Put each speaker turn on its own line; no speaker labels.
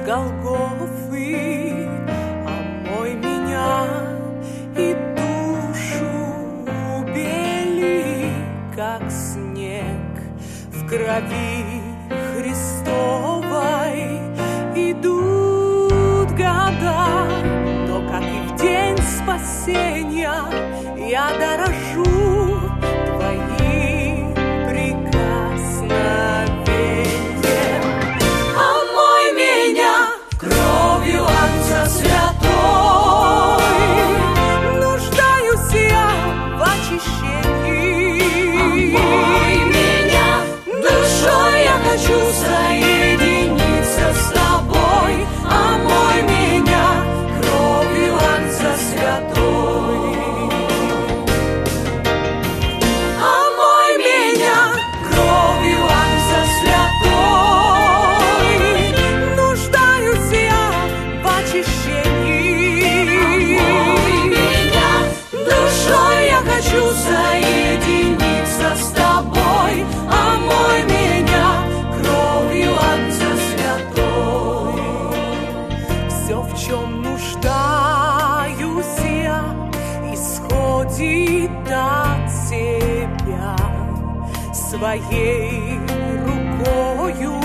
Голгофы, омой меня и душу убели, как снег в крови Христовой. Идут года, но как и в день спасения я дорожу твоим прикосновением. Омой меня кровью Агнца святой, нуждаюсь я в очищении. Омой меня душой, я хочу соединиться с тобой. Омой меня кровью Агнца святой. Омой меня кровью Агнца святой, нуждаюсь я в очищении. Омой меня душой, я хочу соединиться с тобой. Омой меня кровью Агнца святой. Все, в чем нуждаюсь я, исходит от тебя. Своей рукою